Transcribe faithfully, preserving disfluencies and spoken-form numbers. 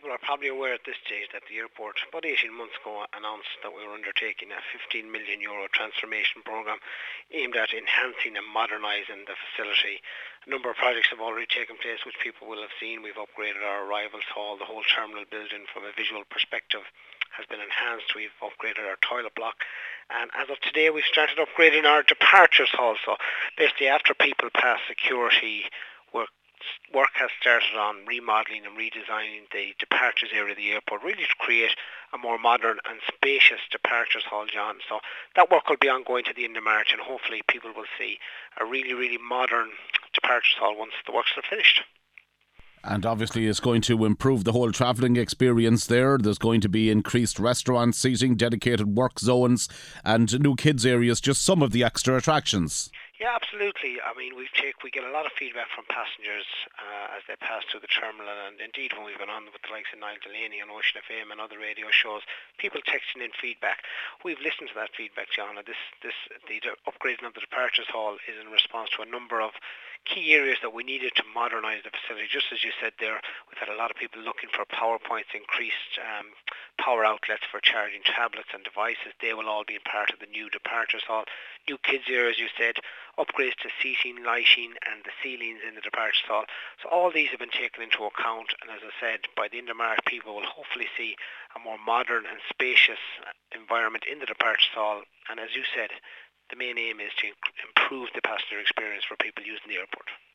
People are probably aware at this stage that the airport, about eighteen months ago, announced that we were undertaking a fifteen million euro transformation programme aimed at enhancing and modernising the facility. A number of projects have already taken place, which people will have seen. We've upgraded our arrivals hall, the whole terminal building from a visual perspective has been enhanced. We've upgraded our toilet block, and as of today we've started upgrading our departures hall. So basically after people pass security, work work has started on remodelling and redesigning the departures area of the airport, really to create a more modern and spacious departures hall, John. So that work will be ongoing to the end of March, and hopefully people will see a really, really modern departures hall once the works are finished. And obviously it's going to improve the whole travelling experience there. There's going to be increased restaurant seating, dedicated work zones and new kids areas, just some of the extra attractions. Yeah, absolutely. I mean, we take we get a lot of feedback from passengers uh, as they pass through the terminal, and indeed when we've been on with the likes of Niall Delaney on Ocean F M and other radio shows, people texting in feedback. We've listened to that feedback, John, and this this the upgrading of the departures hall is in response to a number of key areas that we needed to modernise the facility. Just as you said there, we've had a lot of people looking for power points, increased um, power outlets for charging tablets and devices. They will all be part of the new departures hall. New kids area, as you said, upgrades to seating, lighting and the ceilings in the departures hall. So all these have been taken into account, and as I said, by the end of March people will hopefully see a more modern and spacious environment in the departures hall. And as you said, the main aim is to improve the passenger experience for people using the airport.